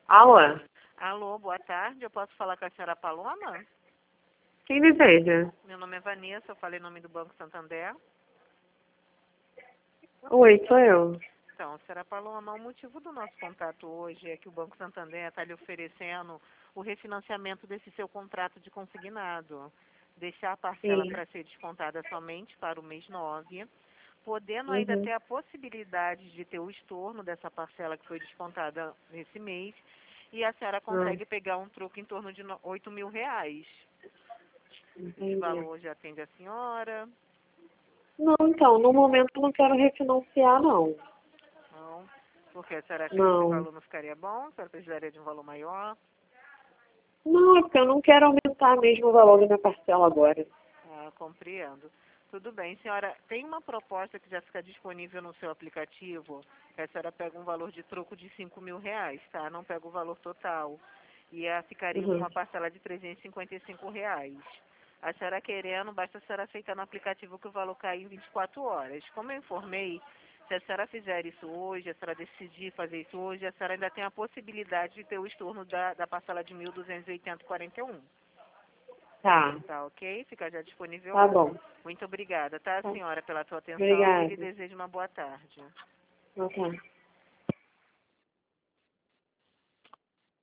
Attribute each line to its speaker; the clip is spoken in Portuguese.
Speaker 1: Alô?
Speaker 2: Alô, boa tarde. Eu posso falar com a senhora Paloma?
Speaker 1: Quem deseja?
Speaker 2: Meu nome é Vanessa, eu falei em nome do Banco Santander.
Speaker 1: Oi, sou eu.
Speaker 2: Então, senhora Paloma, o motivo do nosso contato hoje é que o Banco Santander está lhe oferecendo o refinanciamento desse seu contrato de consignado. Deixar a parcela
Speaker 1: Sim.
Speaker 2: para ser descontada somente para o mês 9, podendo ainda
Speaker 1: Uhum.
Speaker 2: ter a possibilidade de ter o estorno dessa parcela que foi descontada nesse mês, e a senhora
Speaker 1: Ah,
Speaker 2: consegue pegar um troco em torno de R$ 8.000. Esse
Speaker 1: entendi.
Speaker 2: valor já atende a senhora?
Speaker 1: Não, então, no momento eu não quero refinanciar, não.
Speaker 2: Não. Porque a senhora acha que esse
Speaker 1: Não.
Speaker 2: valor não ficaria bom? A senhora precisaria de um valor maior?
Speaker 1: Não, é porque eu não quero aumentar mesmo o valor da minha parcela agora.
Speaker 2: Ah, compreendo. Tudo bem, senhora. Tem uma proposta que já fica disponível no seu aplicativo, que a senhora pega um valor de troco de R$ 5.000, tá? Não pega o valor total. E ficaria com
Speaker 1: Uhum.
Speaker 2: uma parcela de R$ 355. A senhora querendo, basta a senhora aceitar no aplicativo que o valor cai em 24 horas. Como eu informei, se a senhora fizer isso hoje, a senhora decidir fazer isso hoje, a senhora ainda tem a possibilidade de ter o estorno da parcela de 1.280,41.
Speaker 1: Tá,
Speaker 2: Tá ok? Fica já disponível
Speaker 1: tá
Speaker 2: hoje.
Speaker 1: bom.
Speaker 2: Muito obrigada, tá,
Speaker 1: Tá.
Speaker 2: senhora, pela tua atenção e lhe
Speaker 1: Obrigada.
Speaker 2: desejo uma boa tarde.
Speaker 1: Ok.